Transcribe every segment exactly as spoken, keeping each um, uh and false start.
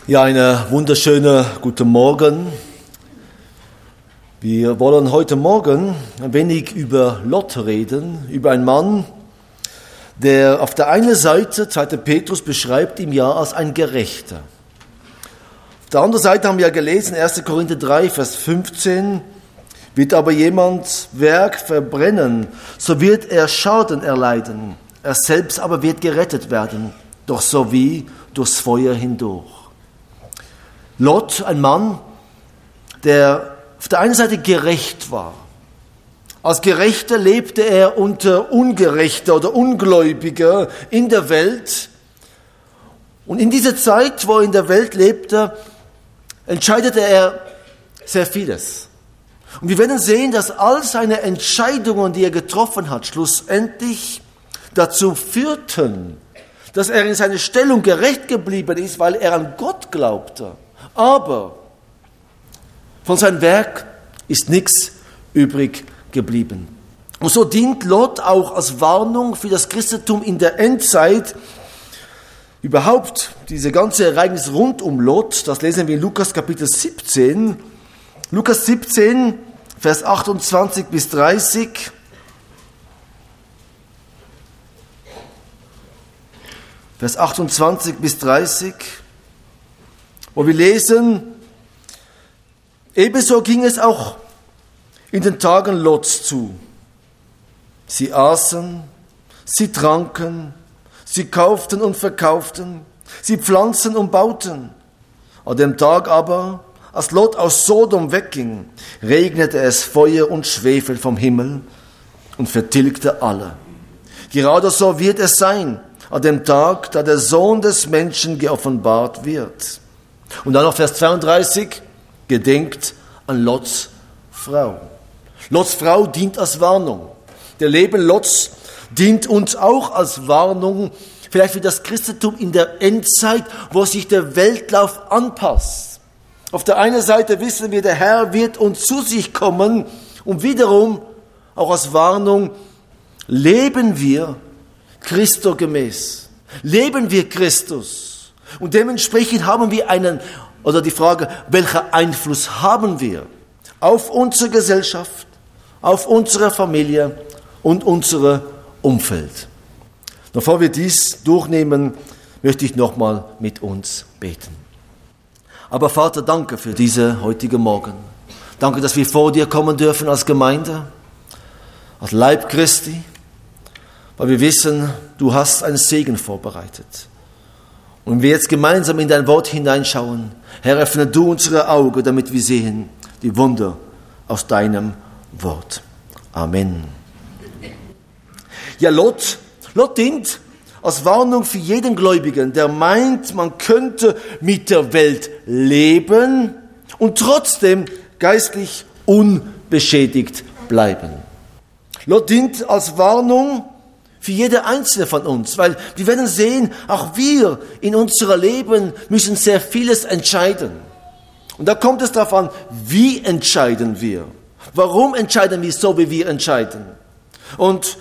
Ja, eine wunderschöne guten Morgen. Wir wollen heute Morgen ein wenig über Lot reden, über einen Mann, der auf der einen Seite, zweiter Petrus beschreibt ihn ja als ein Gerechter. Auf der anderen Seite haben wir ja gelesen, erster Korinther drei, Vers fünfzehn, wird aber jemand Werk verbrennen, so wird er Schaden erleiden, er selbst aber wird gerettet werden, doch so wie durchs Feuer hindurch. Lot, ein Mann, der auf der einen Seite gerecht war. Als Gerechter lebte er unter Ungerechter oder Ungläubiger in der Welt. Und in dieser Zeit, wo er in der Welt lebte, entscheidete er sehr vieles. Und wir werden sehen, dass all seine Entscheidungen, die er getroffen hat, schlussendlich dazu führten, dass er in seiner Stellung gerecht geblieben ist, weil er an Gott glaubte. Aber von seinem Werk ist nichts übrig geblieben. Und so dient Lot auch als Warnung für das Christentum in der Endzeit. Überhaupt, diese ganze Ereignis rund um Lot, das lesen wir in Lukas Kapitel siebzehn. Lukas siebzehn, Vers achtundzwanzig bis dreißig. Vers achtundzwanzig bis dreißig. Wo wir lesen, ebenso ging es auch in den Tagen Lots zu. Sie aßen, sie tranken, sie kauften und verkauften, sie pflanzten und bauten. An dem Tag aber, als Lot aus Sodom wegging, regnete es Feuer und Schwefel vom Himmel und vertilgte alle. Gerade so wird es sein, an dem Tag, da der Sohn des Menschen geoffenbart wird. Und dann noch Vers zweiunddreißig, gedenkt an Lots Frau. Lots Frau dient als Warnung. Der Leben Lots dient uns auch als Warnung, vielleicht für das Christentum in der Endzeit, wo sich der Weltlauf anpasst. Auf der einen Seite wissen wir, der Herr wird uns zu sich kommen und wiederum auch als Warnung, leben wir Christo gemäß. Leben wir Christus. Und dementsprechend haben wir einen, oder die Frage, welcher Einfluss haben wir auf unsere Gesellschaft, auf unsere Familie und unser Umfeld. Bevor wir dies durchnehmen, möchte ich nochmal mit uns beten. Aber Vater, danke für diese heutige Morgen. Danke, dass wir vor dir kommen dürfen als Gemeinde, als Leib Christi, weil wir wissen, du hast einen Segen vorbereitet. Und wir jetzt gemeinsam in dein Wort hineinschauen, Herr, öffne du unsere Augen, damit wir sehen die Wunder aus deinem Wort. Amen. Ja, Lot, Lot dient als Warnung für jeden Gläubigen, der meint, man könnte mit der Welt leben und trotzdem geistlich unbeschädigt bleiben. Lot dient als Warnung für jede einzelne von uns, weil wir werden sehen, auch wir in unserem Leben müssen sehr vieles entscheiden. Und da kommt es darauf an, wie entscheiden wir? Warum entscheiden wir so, wie wir entscheiden? Und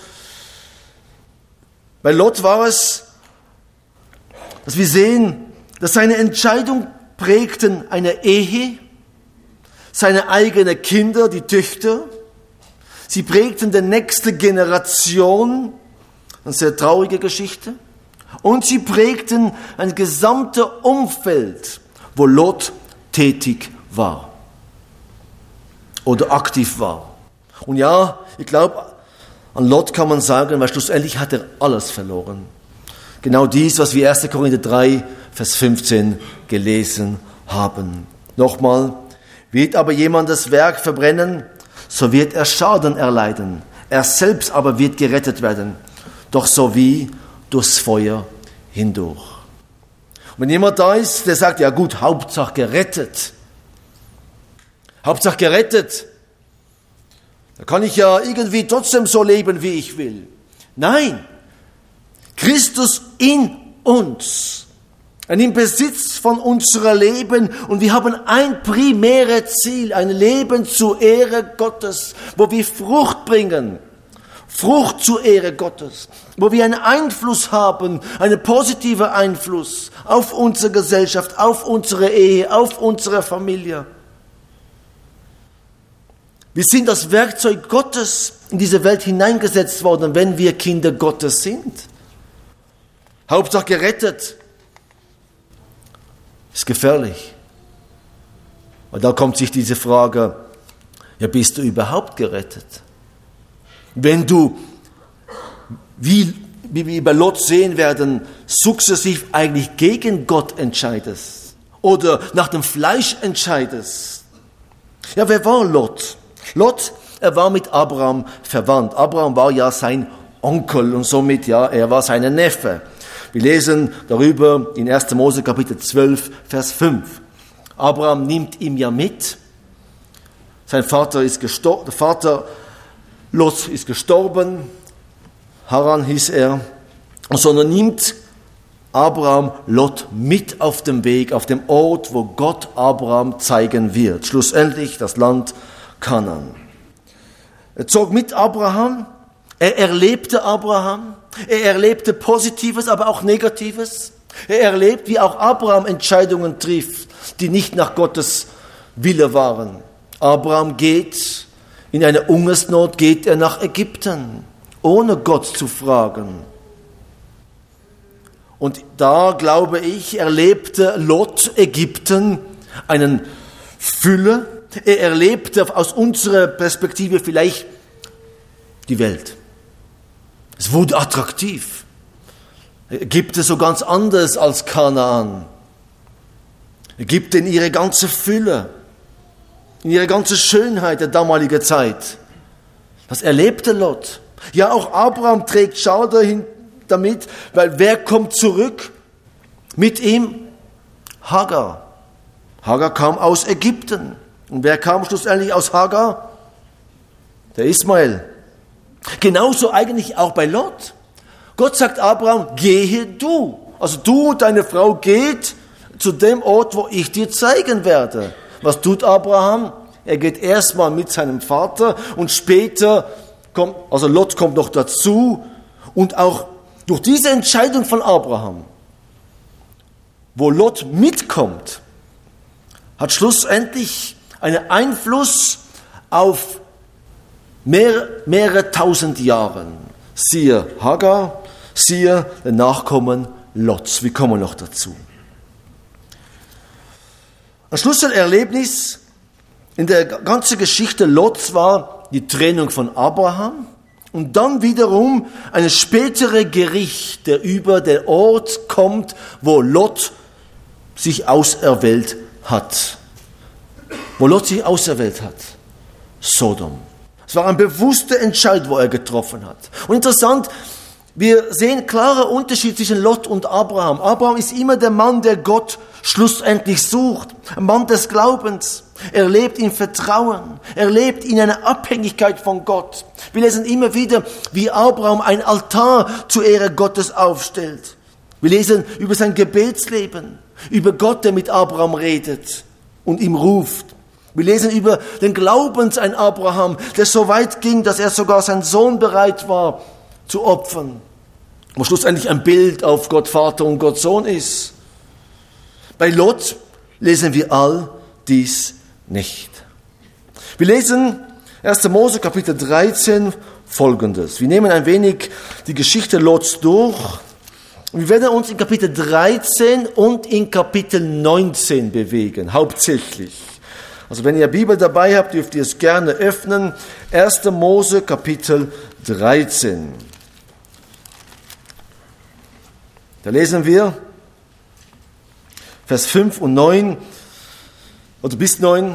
bei Lot war es, dass wir sehen, dass seine Entscheidung prägten eine Ehe, seine eigenen Kinder, die Töchter. Sie prägten die nächste Generation. Eine sehr traurige Geschichte. Und sie prägten ein gesamtes Umfeld, wo Lot tätig war oder aktiv war. Und ja, ich glaube, an Lot kann man sagen, weil schlussendlich hat er alles verloren. Genau dies, was wir erster Korinther drei, Vers fünfzehn gelesen haben. Nochmal, wird aber jemand das Werk verbrennen, so wird er Schaden erleiden. Er selbst aber wird gerettet werden. Doch so wie durchs Feuer hindurch. Und wenn jemand da ist, der sagt, ja gut, Hauptsache gerettet. Hauptsache gerettet. Da kann ich ja irgendwie trotzdem so leben, wie ich will. Nein, Christus in uns. Im Besitz von unserem Leben. Und wir haben ein primäres Ziel, ein Leben zur Ehre Gottes, wo wir Frucht bringen. Frucht zur Ehre Gottes, wo wir einen Einfluss haben, einen positiven Einfluss auf unsere Gesellschaft, auf unsere Ehe, auf unsere Familie. Wir sind als Werkzeug Gottes in diese Welt hineingesetzt worden, wenn wir Kinder Gottes sind. Hauptsache gerettet. Ist gefährlich. Und da kommt sich diese Frage, ja, bist du überhaupt gerettet? Wenn du, wie, wie wir bei Lot sehen werden, sukzessiv eigentlich gegen Gott entscheidest oder nach dem Fleisch entscheidest. Ja, wer war Lot? Lot, er war mit Abraham verwandt. Abraham war ja sein Onkel und somit, ja, er war sein Neffe. Wir lesen darüber in erster Mose Kapitel zwölf, Vers fünf. Abraham nimmt ihn ja mit. Sein Vater ist gestorben, der Vater Lot ist gestorben. Haran hieß er. Und sondern nimmt Abraham Lot mit auf dem Weg, auf dem Ort, wo Gott Abraham zeigen wird. Schlussendlich das Land Kanaan. Er zog mit Abraham. Er erlebte Abraham. Er erlebte Positives, aber auch Negatives. Er erlebt, wie auch Abraham Entscheidungen trifft, die nicht nach Gottes Wille waren. Abraham geht in eine Hungersnot, geht er nach Ägypten, ohne Gott zu fragen. Und da, glaube ich, erlebte Lot Ägypten einen Fülle. Er erlebte aus unserer Perspektive vielleicht die Welt. Es wurde attraktiv. Ägypten so ganz anders als Kanaan. Ägypten in ihre ganze Fülle, in ihre ganze Schönheit der damaligen Zeit. Das erlebte Lot. Ja, auch Abraham trägt Schauder damit, weil wer kommt zurück mit ihm? Hagar. Hagar kam aus Ägypten. Und wer kam schlussendlich aus Hagar? Der Ismael. Genauso eigentlich auch bei Lot. Gott sagt Abraham, gehe du. Also du und deine Frau geht zu dem Ort, wo ich dir zeigen werde. Was tut Abraham? Er geht erstmal mit seinem Vater und später kommt, also Lot kommt noch dazu. Und auch durch diese Entscheidung von Abraham, wo Lot mitkommt, hat schlussendlich einen Einfluss auf Mehr, mehrere tausend Jahren. Siehe Hagar, siehe den Nachkommen Lots. Wir kommen noch dazu. Ein Schlüsselerlebnis in der ganzen Geschichte Lots war die Trennung von Abraham und dann wiederum ein spätere Gericht, der über den Ort kommt, wo Lot sich auserwählt hat. Wo Lot sich auserwählt hat. Sodom. Es war ein bewusster Entscheid, wo er getroffen hat. Und interessant, wir sehen klare Unterschied zwischen Lot und Abraham. Abraham ist immer der Mann, der Gott schlussendlich sucht. Ein Mann des Glaubens. Er lebt in Vertrauen. Er lebt in einer Abhängigkeit von Gott. Wir lesen immer wieder, wie Abraham ein Altar zur Ehre Gottes aufstellt. Wir lesen über sein Gebetsleben, über Gott, der mit Abraham redet und ihm ruft. Wir lesen über den Glaubens ein Abraham, der so weit ging, dass er sogar seinen Sohn bereit war zu opfern. Wo schlussendlich ein Bild auf Gott Vater und Gott Sohn ist. Bei Lot lesen wir all dies nicht. Wir lesen erster Mose Kapitel dreizehn Folgendes. Wir nehmen ein wenig die Geschichte Lots durch. Wir werden uns in Kapitel dreizehn und in Kapitel neunzehn bewegen, hauptsächlich. Also wenn ihr Bibel dabei habt, dürft ihr es gerne öffnen. erster Mose Kapitel dreizehn. Da lesen wir Vers fünf und neun, oder bis neun.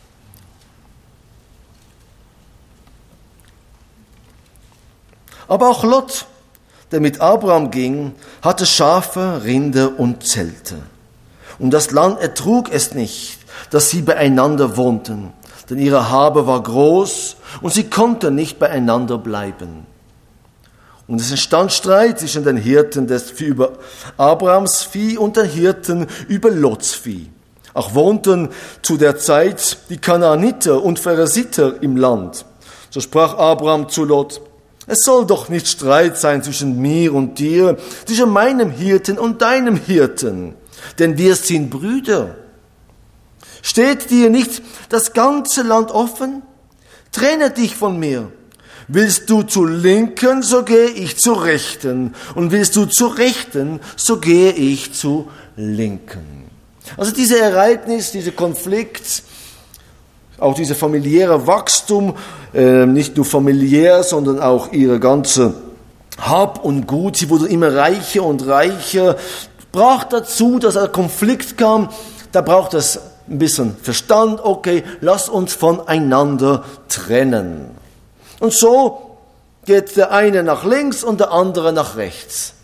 Aber auch Lot, der mit Abraham ging, hatte Schafe, Rinder und Zelte. Und das Land ertrug es nicht, dass sie beieinander wohnten, denn ihre Habe war groß und sie konnten nicht beieinander bleiben. Und es entstand Streit zwischen den Hirten des Vieh über Abrahams Vieh und den Hirten über Lots Vieh. Auch wohnten zu der Zeit die Kanaaniter und Pharesiter im Land. So sprach Abraham zu Lot: Es soll doch nicht Streit sein zwischen mir und dir, zwischen meinem Hirten und deinem Hirten, denn wir sind Brüder. Steht dir nicht das ganze Land offen? Trenne dich von mir. Willst du zur Linken, so gehe ich zur Rechten. Und willst du zur Rechten, so gehe ich zur Linken. Also diese Ereignis, dieser Konflikt, auch dieser familiäre Wachstum, äh, nicht nur familiär, sondern auch ihre ganze Hab und Gut, sie wurde immer reicher und reicher, brach dazu, dass ein Konflikt kam. Da braucht es ein bisschen Verstand. Okay, lass uns voneinander trennen. Und so geht der eine nach links und der andere nach rechts.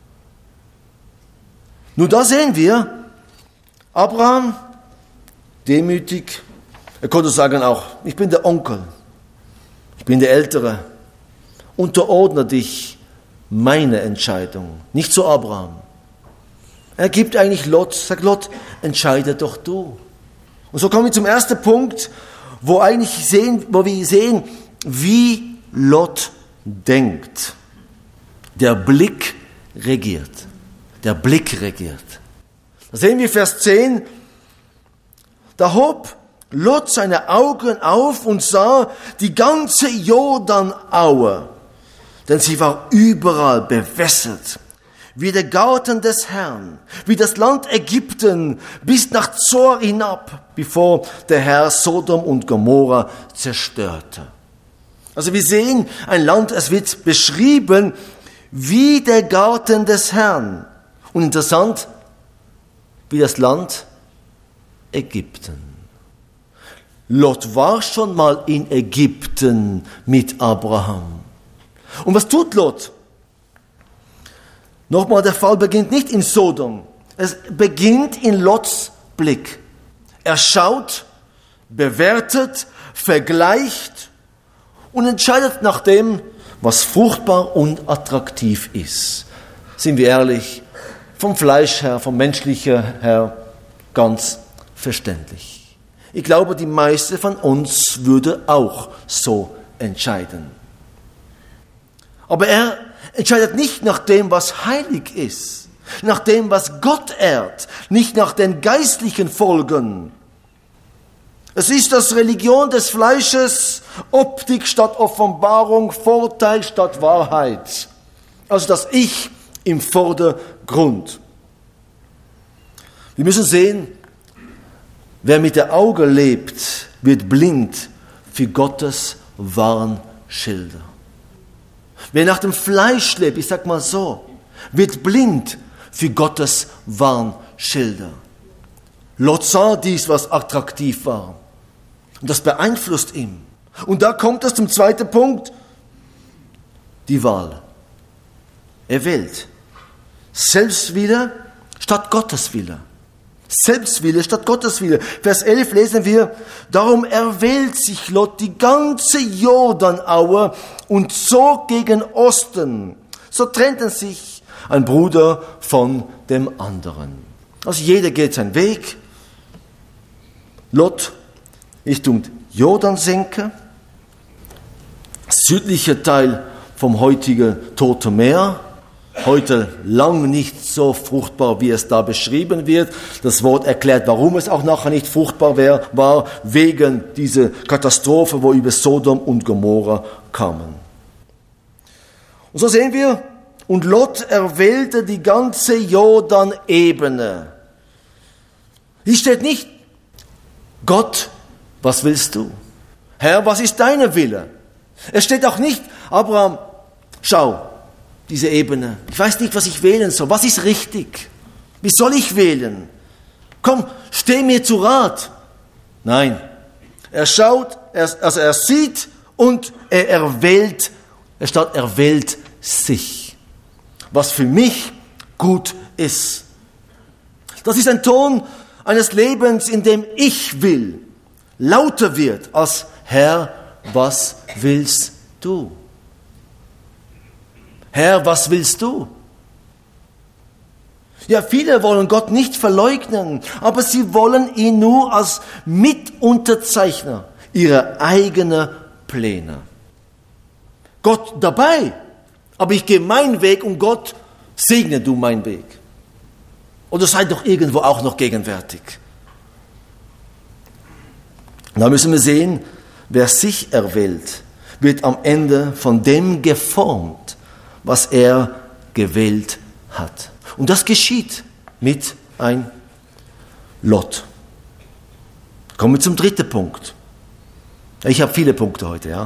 Nun, da sehen wir, Abraham, demütig, er konnte sagen auch, ich bin der Onkel, ich bin der Ältere, unterordne dich meine Entscheidung, nicht zu Abraham. Er gibt eigentlich Lot, sagt Lot, entscheide doch du. Und so kommen wir zum ersten Punkt, wo eigentlich sehen, wo wir sehen, wie Lot denkt. Der Blick regiert. Der Blick regiert. Da sehen wir Vers zehn. Da hob Lot seine Augen auf und sah die ganze Jordanaue, denn sie war überall bewässert, wie der Garten des Herrn, wie das Land Ägypten bis nach Zor hinab, bevor der Herr Sodom und Gomorra zerstörte. Also wir sehen ein Land, es wird beschrieben wie der Garten des Herrn. Und interessant, wie das Land Ägypten. Lot war schon mal in Ägypten mit Abraham. Und was tut Lot? Nochmal, der Fall beginnt nicht in Sodom. Es beginnt in Lots Blick. Er schaut, bewertet, vergleicht und entscheidet nach dem, was fruchtbar und attraktiv ist. Sind wir ehrlich, vom Fleisch her, vom menschlichen her, ganz verständlich. Ich glaube, die meisten von uns würde auch so entscheiden. Aber er entscheidet nicht nach dem, was heilig ist, nach dem, was Gott ehrt, nicht nach den geistlichen Folgen. Es ist das Religion des Fleisches, Optik statt Offenbarung, Vorteil statt Wahrheit. Also das Ich im Vordergrund. Wir müssen sehen, wer mit der Auge lebt, wird blind für Gottes Warnschilder. Wer nach dem Fleisch lebt, ich sag mal so, wird blind für Gottes Warnschilder. Lot sah dies, was attraktiv war. Und das beeinflusst ihn. Und da kommt es zum zweiten Punkt. Die Wahl. Er wählt. Selbstwille statt Gotteswille. Selbstwille statt Gotteswille. Vers elf lesen wir, darum erwählt sich Lot die ganze Jordanaue und zog gegen Osten. So trennten sich ein Bruder von dem anderen. Also jeder geht seinen Weg. Lot Richtung Jordansenke, südlicher Teil vom heutigen Toten Meer. Heute lang nicht so fruchtbar, wie es da beschrieben wird. Das Wort erklärt, warum es auch nachher nicht fruchtbar war, wegen dieser Katastrophe, wo über Sodom und Gomorra kamen. Und so sehen wir, und Lot erwählte die ganze Jordanebene. Hier steht nicht, Gott, was willst du? Herr, was ist dein Wille? Es steht auch nicht, Abraham, schau, diese Ebene. Ich weiß nicht, was ich wählen soll. Was ist richtig? Wie soll ich wählen? Komm, steh mir zu Rat. Nein. Er schaut, er, also er sieht und er erwählt, er statt er wählt sich. Was für mich gut ist. Das ist ein Ton eines Lebens, in dem ich will, lauter wird als Herr, was willst du? Herr, was willst du? Ja, viele wollen Gott nicht verleugnen, aber sie wollen ihn nur als Mitunterzeichner ihrer eigenen Pläne. Gott dabei, aber ich gehe meinen Weg und Gott segne du meinen Weg. Oder sei doch irgendwo auch noch gegenwärtig. Da müssen wir sehen, wer sich erwählt, wird am Ende von dem geformt, was er gewählt hat. Und das geschieht mit ein Lot. Kommen wir zum dritten Punkt. Ich habe viele Punkte heute, ja.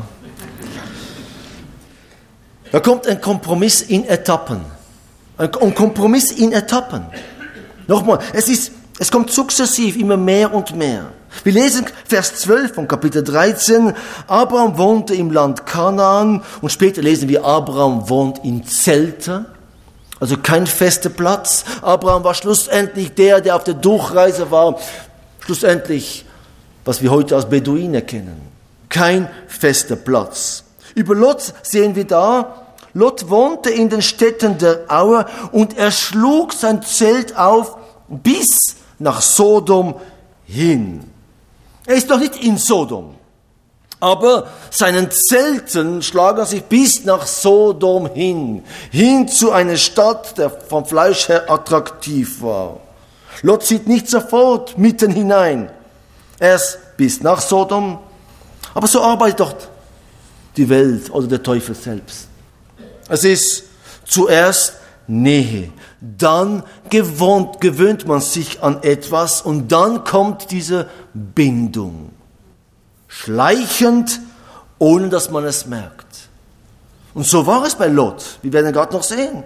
Da kommt ein Kompromiss in Etappen. Ein Kompromiss in Etappen. Nochmal, es ist, es kommt sukzessiv immer mehr und mehr. Wir lesen Vers zwölf von Kapitel dreizehn. Abraham wohnte im Land Kanaan und später lesen wir, Abraham wohnt in Zelten. Also kein fester Platz. Abraham war schlussendlich der, der auf der Durchreise war. Schlussendlich, was wir heute als Beduine kennen. Kein fester Platz. Über Lot sehen wir da, Lot wohnte in den Städten der Aue und er schlug sein Zelt auf bis nach Sodom hin. Er ist noch nicht in Sodom, aber seinen Zelten schlagen er sich bis nach Sodom hin, hin zu einer Stadt, der vom Fleisch her attraktiv war. Lot zieht nicht sofort mitten hinein, erst bis nach Sodom, aber so arbeitet doch die Welt oder der Teufel selbst. Es ist zuerst Nähe, dann gewohnt, gewöhnt man sich an etwas und dann kommt diese Bindung. Schleichend, ohne dass man es merkt. Und so war es bei Lot. Wir werden gerade noch sehen.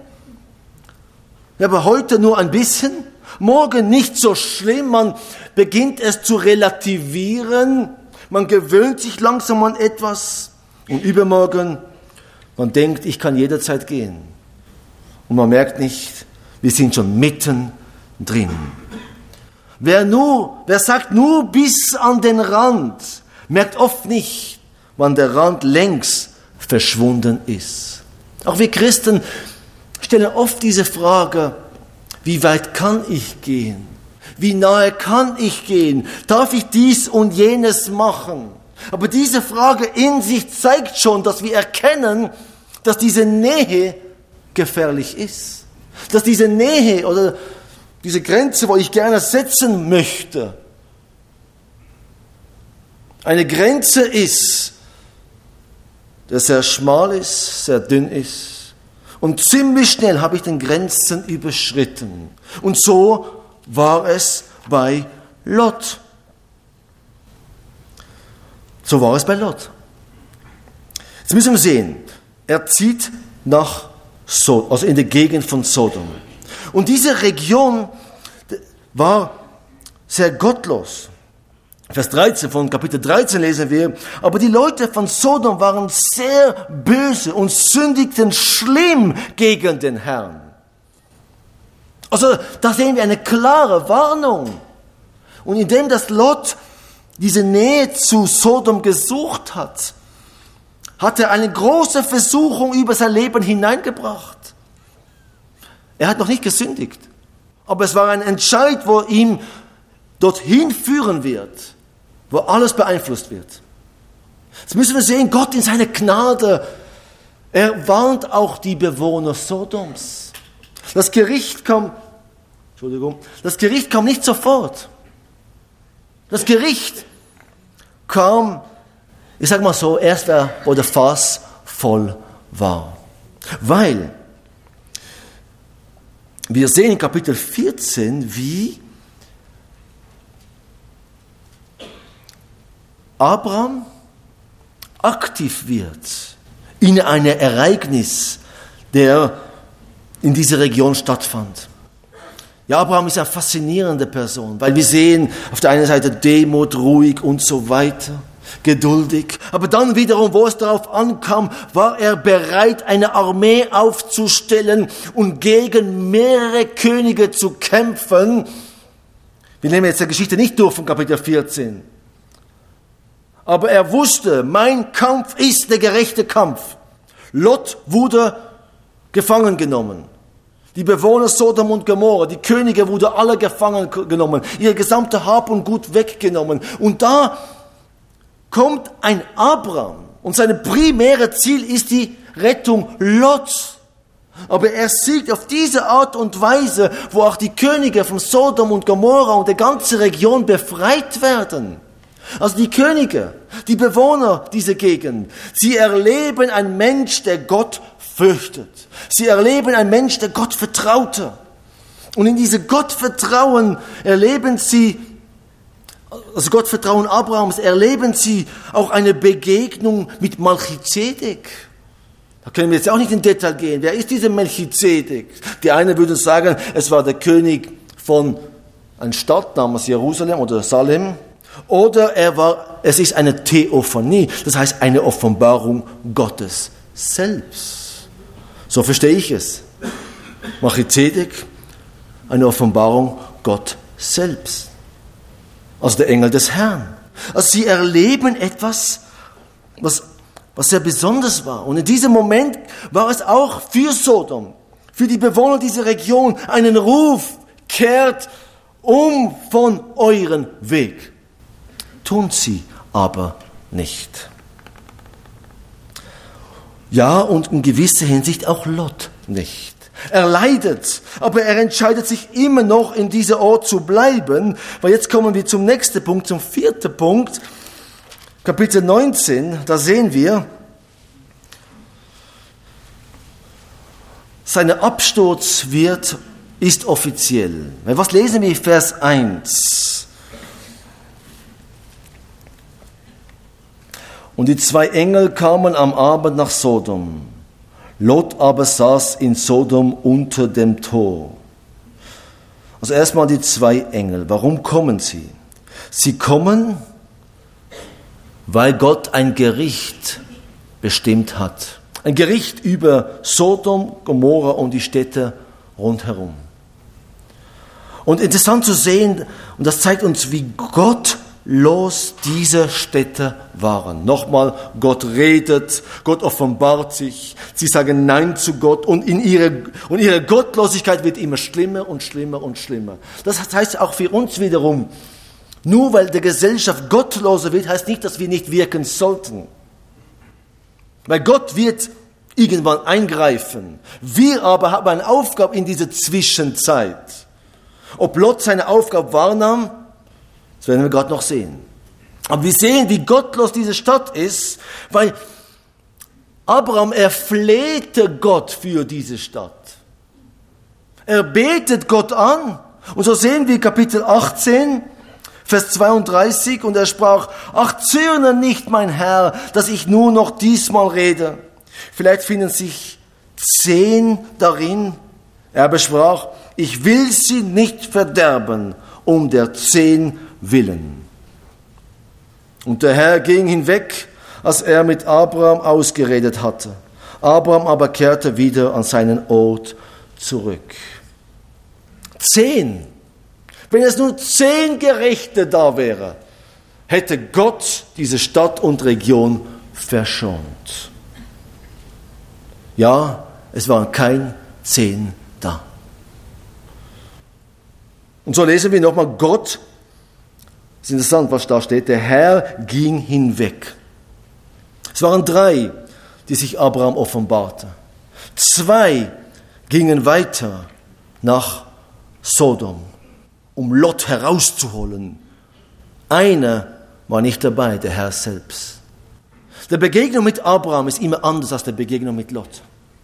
Ja, aber heute nur ein bisschen, morgen nicht so schlimm. Man beginnt es zu relativieren. Man gewöhnt sich langsam an etwas. Und übermorgen, man denkt, ich kann jederzeit gehen. Und man merkt nicht, wir sind schon mitten drin. Wer nur, wer sagt nur bis an den Rand, merkt oft nicht, wann der Rand längst verschwunden ist. Auch wir Christen stellen oft diese Frage, wie weit kann ich gehen? Wie nahe kann ich gehen? Darf ich dies und jenes machen? Aber diese Frage in sich zeigt schon, dass wir erkennen, dass diese Nähe gefährlich ist. Dass diese Nähe oder diese Grenze, wo ich gerne setzen möchte, eine Grenze ist, der sehr schmal ist, sehr dünn ist. Und ziemlich schnell habe ich den Grenzen überschritten. Und so war es bei Lot. So war es bei Lot. Jetzt müssen wir sehen, er zieht nach Sodom, also in der Gegend von Sodom. Und diese Region war sehr gottlos. Vers dreizehn von Kapitel dreizehn lesen wir, aber die Leute von Sodom waren sehr böse und sündigten schlimm gegen den Herrn. Also da sehen wir eine klare Warnung. Und indem das Lot diese Nähe zu Sodom gesucht hat, hat er eine große Versuchung über sein Leben hineingebracht. Er hat noch nicht gesündigt, aber es war ein Entscheid, wo ihm dorthin führen wird, wo alles beeinflusst wird. Jetzt müssen wir sehen, Gott in seiner Gnade, er warnt auch die Bewohner Sodoms. Das Gericht kam, Entschuldigung, das Gericht kam nicht sofort. Das Gericht kam, ich sage mal so, erst wo der Fass voll war. Weil wir sehen in Kapitel vierzehn, wie Abraham aktiv wird in einem Ereignis, der in dieser Region stattfand. Ja, Abraham ist eine faszinierende Person, weil wir sehen auf der einen Seite Demut, ruhig und so weiter, geduldig. Aber dann wiederum, wo es darauf ankam, war er bereit, eine Armee aufzustellen und gegen mehrere Könige zu kämpfen. Wir nehmen jetzt die Geschichte nicht durch von Kapitel vierzehn. Aber er wusste, mein Kampf ist der gerechte Kampf. Lot wurde gefangen genommen. Die Bewohner Sodom und Gomorra, die Könige wurden alle gefangen genommen. Ihr gesamte Hab und Gut weggenommen. Und da kommt ein Abraham, und sein primäres Ziel ist die Rettung Lots. Aber er siegt auf diese Art und Weise, wo auch die Könige von Sodom und Gomorra und der ganzen Region befreit werden. Also die Könige, die Bewohner dieser Gegend, sie erleben einen Mensch, der Gott fürchtet. Sie erleben einen Mensch, der Gott vertraute. Und in diesem Gottvertrauen erleben sie, also Gottvertrauen Abrahams, erleben sie auch eine Begegnung mit Melchizedek. Da können wir jetzt auch nicht in Detail gehen. Wer ist dieser Melchizedek? Die einen würden sagen, es war der König von einer Stadt namens Jerusalem oder Salem. Oder er war, es ist eine Theophanie, das heißt eine Offenbarung Gottes selbst. So verstehe ich es. Melchizedek, eine Offenbarung Gott selbst. Also der Engel des Herrn. Also sie erleben etwas, was was sehr besonders war. Und in diesem Moment war es auch für Sodom, für die Bewohner dieser Region, einen Ruf, kehrt um von euren Weg. Tun sie aber nicht. Ja, und in gewisser Hinsicht auch Lot nicht. Er leidet, aber er entscheidet sich immer noch, in dieser Ort zu bleiben, weil jetzt kommen wir zum nächsten Punkt, zum vierten Punkt, Kapitel neunzehn, da sehen wir, sein Absturz wird, ist offiziell. Was lesen wir? Vers eins. Und die zwei Engel kamen am Abend nach Sodom. Lot aber saß in Sodom unter dem Tor. Also erstmal die zwei Engel. Warum kommen sie? Sie kommen, weil Gott ein Gericht bestimmt hat. Ein Gericht über Sodom, Gomorra und die Städte rundherum. Und interessant zu sehen, und das zeigt uns, wie gottlos diese Städte waren. Nochmal, Gott redet, Gott offenbart sich, sie sagen Nein zu Gott und, in ihre, und ihre Gottlosigkeit wird immer schlimmer und schlimmer und schlimmer. Das heißt auch für uns wiederum, nur weil die Gesellschaft gottloser wird, heißt nicht, dass wir nicht wirken sollten. Weil Gott wird irgendwann eingreifen. Wir aber haben eine Aufgabe in dieser Zwischenzeit. Ob Lot seine Aufgabe wahrnahm, das werden wir gerade noch sehen. Aber wir sehen, wie gottlos diese Stadt ist, weil Abraham, er flehte Gott für diese Stadt. Er betet Gott an. Und so sehen wir Kapitel achtzehn, Vers zweiunddreißig, und er sprach, ach, zürne nicht, mein Herr, dass ich nur noch diesmal rede. Vielleicht finden sich zehn darin. Er aber sprach, ich will sie nicht verderben, um der zehn willen. Und der Herr ging hinweg, als er mit Abraham ausgeredet hatte. Abraham aber kehrte wieder an seinen Ort zurück. Zehn. Wenn es nur zehn Gerechte da wäre, hätte Gott diese Stadt und Region verschont. Ja, es waren kein zehn da. Und so lesen wir nochmal, Gott, das ist interessant, was da steht, der Herr ging hinweg. Es waren drei, die sich Abraham offenbarte. Zwei gingen weiter nach Sodom, um Lot herauszuholen. Einer war nicht dabei, der Herr selbst. Die Begegnung mit Abraham ist immer anders als die Begegnung mit Lot.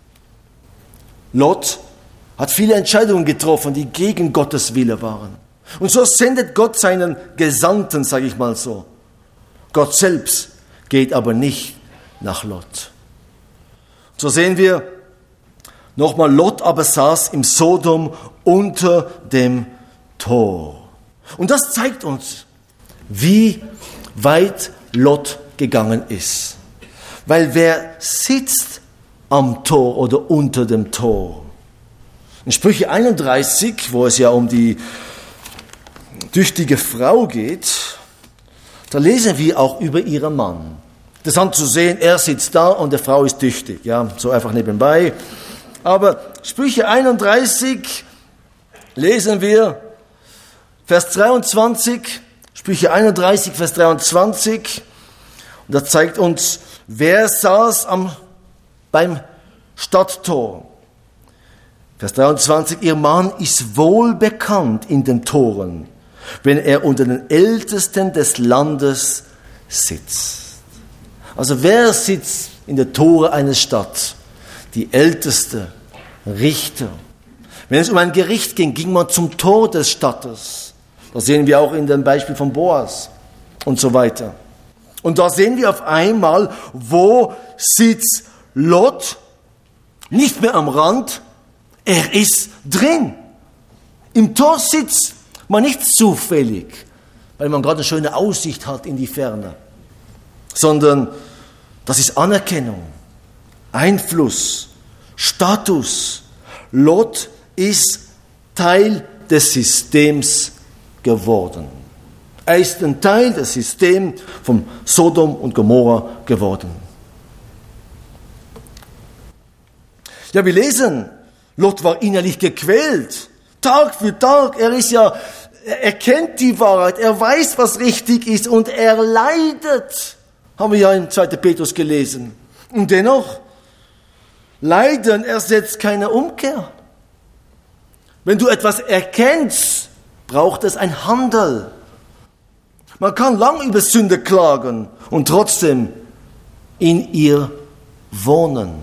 Lot hat viele Entscheidungen getroffen, die gegen Gottes Wille waren. Und so sendet Gott seinen Gesandten, sage ich mal so. Gott selbst geht aber nicht nach Lot. So sehen wir nochmal, Lot aber saß im Sodom unter dem Tor. Und das zeigt uns, wie weit Lot gegangen ist. Weil wer sitzt am Tor oder unter dem Tor? In Sprüche einunddreißig, wo es ja um die tüchtige Frau geht, da lesen wir auch über ihren Mann. Interessant zu sehen, er sitzt da und die Frau ist tüchtig. Ja, so einfach nebenbei. Aber Sprüche einunddreißig lesen wir, Vers dreiundzwanzig, Sprüche einunddreißig, Vers dreiundzwanzig. Und das zeigt uns, Wer saß am, beim Stadttor? Vers dreiundzwanzig, ihr Mann ist wohl bekannt in den Toren, wenn er unter den Ältesten des Landes sitzt. Also wer sitzt in der Tore einer Stadt? Die Älteste, Richter. Wenn es um ein Gericht ging, ging man zum Tor des Stadtes. Das sehen wir auch in dem Beispiel von Boas und so weiter. Und da sehen wir auf einmal, wo sitzt Lot? Nicht mehr am Rand, er ist drin. Im Tor sitzt man nicht zufällig, weil man gerade eine schöne Aussicht hat in die Ferne, sondern das ist Anerkennung, Einfluss, Status. Lot ist Teil des Systems geworden. Er ist ein Teil des Systems von Sodom und Gomorra geworden. Ja, wir lesen, Lot war innerlich gequält. Tag für Tag. Er ist ja, er kennt die Wahrheit. Er weiß, was richtig ist und er leidet. Haben wir ja in zweiten Petrus gelesen. Und dennoch, Leiden ersetzt keine Umkehr. Wenn du etwas erkennst, braucht es ein Handel. Man kann lang über Sünde klagen und trotzdem in ihr wohnen.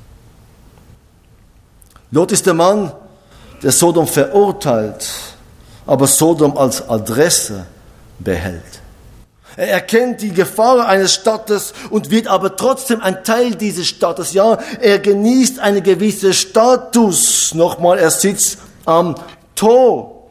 Lot ist der Mann, der Sodom verurteilt, aber Sodom als Adresse behält. Er erkennt die Gefahr eines Stadtes und wird aber trotzdem ein Teil dieses Stadtes. Ja, er genießt einen gewissen Status. Nochmal, er sitzt am Tor.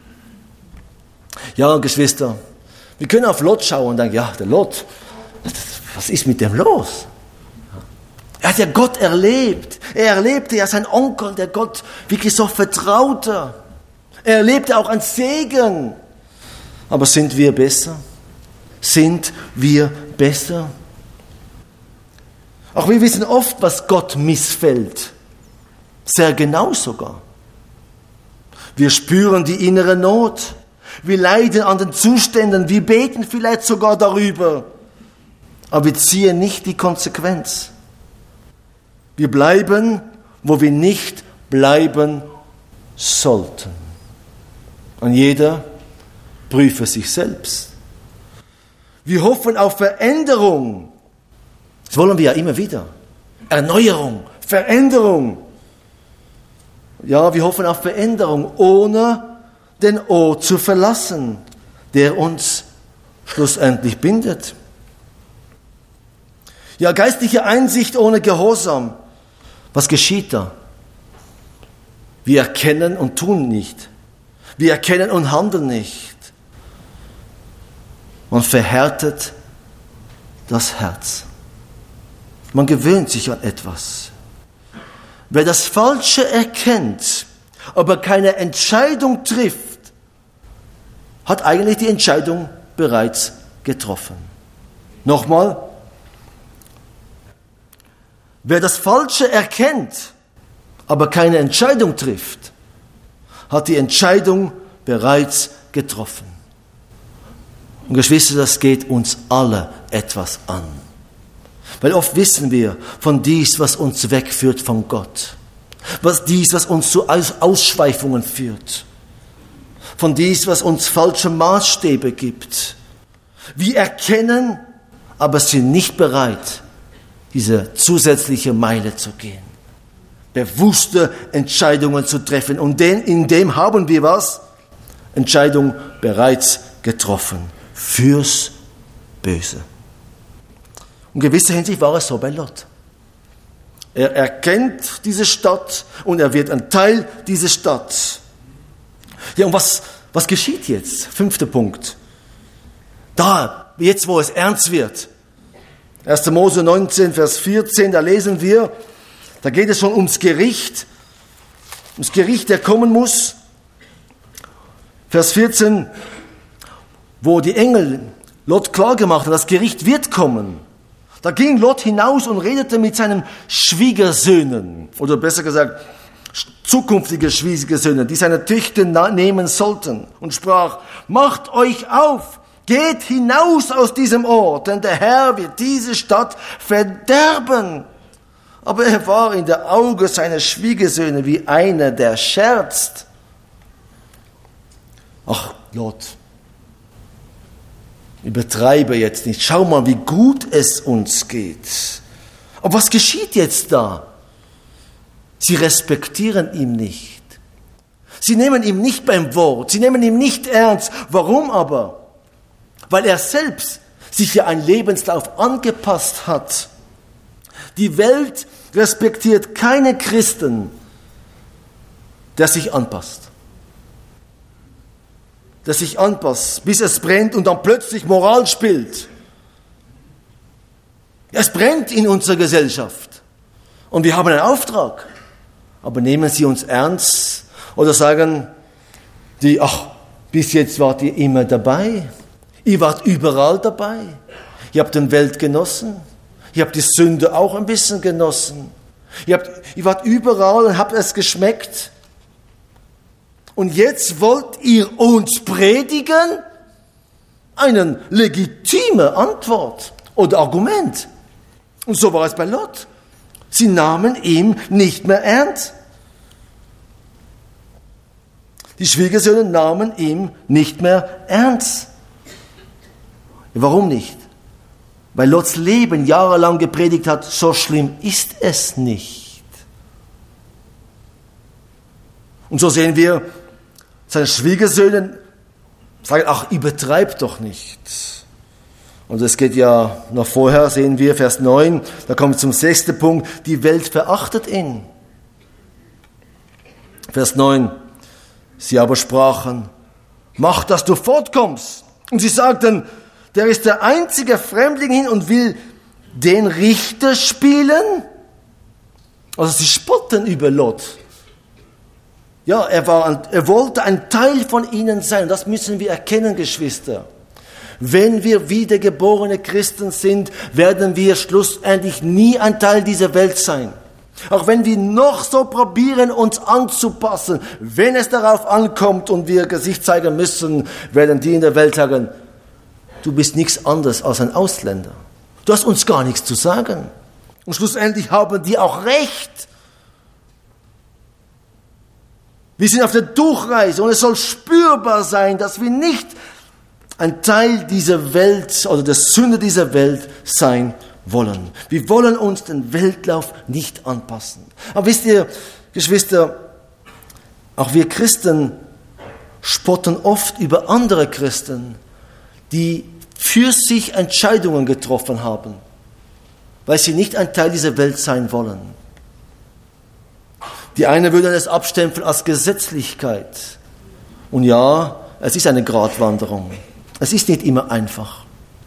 Ja, Geschwister, wir können auf Lot schauen und denken, ja, der Lot, was ist mit dem los? Er hat ja Gott erlebt. Er erlebte ja seinen Onkel, der Gott wirklich so vertraute. Er erlebte auch einen Segen. Aber sind wir besser? Sind wir besser? Auch wir wissen oft, was Gott missfällt. Sehr genau sogar. Wir spüren die innere Not. Wir leiden an den Zuständen. Wir beten vielleicht sogar darüber. Aber wir ziehen nicht die Konsequenz. Wir bleiben, wo wir nicht bleiben sollten. Und jeder prüfe sich selbst. Wir hoffen auf Veränderung. Das wollen wir ja immer wieder. Erneuerung, Veränderung. Ja, wir hoffen auf Veränderung, ohne den Ort zu verlassen, der uns schlussendlich bindet. Ja, geistliche Einsicht ohne Gehorsam. Was geschieht da? Wir erkennen und tun nicht. Wir erkennen und handeln nicht. Man verhärtet das Herz. Man gewöhnt sich an etwas. Wer das Falsche erkennt, aber keine Entscheidung trifft, hat eigentlich die Entscheidung bereits getroffen. Nochmal. Wer das Falsche erkennt, aber keine Entscheidung trifft, hat die Entscheidung bereits getroffen. Und Geschwister, das geht uns alle etwas an. Weil oft wissen wir von dies, was uns wegführt von Gott. Was dies, was uns zu Ausschweifungen führt. Von dies, was uns falsche Maßstäbe gibt. Wir erkennen, aber sind nicht bereit, diese zusätzliche Meile zu gehen. Bewusste Entscheidungen zu treffen. Und in dem haben wir was? Entscheidung bereits getroffen. Fürs Böse. Und in gewisser Hinsicht war es so bei Lot. Er erkennt diese Stadt und er wird ein Teil dieser Stadt. Ja, und was, was geschieht jetzt? Fünfter Punkt. Da, jetzt wo es ernst wird. erster Mose neunzehn, Vers vierzehn, da lesen wir, da geht es schon ums Gericht. Ums Gericht, der kommen muss. Vers vierzehn, wo die Engel Lot klargemacht haben, das Gericht wird kommen. Da ging Lot hinaus und redete mit seinen Schwiegersöhnen, oder besser gesagt, zukünftige Schwiegersöhne, die seine Töchter nehmen sollten, und sprach, macht euch auf, geht hinaus aus diesem Ort, denn der Herr wird diese Stadt verderben. Aber er war in der Augen seiner Schwiegersöhne wie einer, der scherzt. Ach, Lot, übertreibe jetzt nicht. Schau mal, wie gut es uns geht. Aber was geschieht jetzt da? Sie respektieren ihn nicht. Sie nehmen ihn nicht beim Wort. Sie nehmen ihn nicht ernst. Warum aber? Weil er selbst sich ja einen Lebenslauf angepasst hat. Die Welt respektiert keinen Christen, der sich anpasst. Der sich anpasst, bis es brennt und dann plötzlich Moral spielt. Es brennt in unserer Gesellschaft. Und wir haben einen Auftrag. Aber nehmen Sie uns ernst oder sagen die, ach, bis jetzt wart ihr immer dabei. Ihr wart überall dabei. Ihr habt die Welt genossen. Ihr habt die Sünde auch ein bisschen genossen. Ihr, habt, ihr wart überall und habt es geschmeckt. Und jetzt wollt ihr uns predigen? Eine legitime Antwort oder Argument. Und so war es bei Lot. Sie nahmen ihn nicht mehr ernst. Die Schwiegersöhne nahmen ihn nicht mehr ernst. Warum nicht? Weil Lots Leben jahrelang gepredigt hat, so schlimm ist es nicht. Und so sehen wir, seine Schwiegersöhne sagen, ach, übertreib doch nicht. Und es geht ja noch vorher, sehen wir, Vers neun, da kommen wir zum sechsten Punkt, die Welt verachtet ihn. Vers neun, sie aber sprachen, mach, dass du fortkommst. Und sie sagten, der ist der einzige Fremdling hin und will den Richter spielen. Also sie spotten über Lot. Ja, er, war, er wollte ein Teil von ihnen sein. Das müssen wir erkennen, Geschwister. Wenn wir wiedergeborene Christen sind, werden wir schlussendlich nie ein Teil dieser Welt sein. Auch wenn wir noch so probieren, uns anzupassen, wenn es darauf ankommt und wir Gesicht zeigen müssen, werden die in der Welt sagen, du bist nichts anderes als ein Ausländer. Du hast uns gar nichts zu sagen. Und schlussendlich haben die auch recht. Wir sind auf der Durchreise und es soll spürbar sein, dass wir nicht ein Teil dieser Welt oder der Sünde dieser Welt sein wollen. Wir wollen uns den Weltlauf nicht anpassen. Aber wisst ihr, Geschwister, auch wir Christen spotten oft über andere Christen, die für sich Entscheidungen getroffen haben, weil sie nicht ein Teil dieser Welt sein wollen. Die einen würden es abstempeln als Gesetzlichkeit. Und ja, es ist eine Gratwanderung. Es ist nicht immer einfach.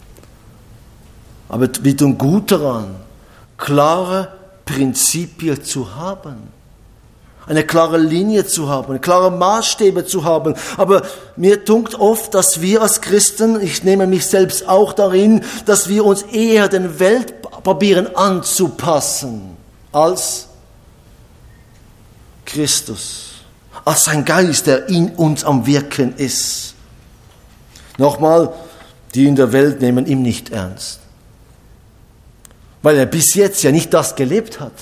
Aber wir tun gut daran, klare Prinzipien zu haben. Eine klare Linie zu haben, klare Maßstäbe zu haben. Aber mir tunkt oft, dass wir als Christen, ich nehme mich selbst auch darin, dass wir uns eher den Welt probieren anzupassen, als Christus, als sein Geist, der in uns am Wirken ist. Nochmal, die in der Welt nehmen ihn nicht ernst. Weil er bis jetzt ja nicht das gelebt hat,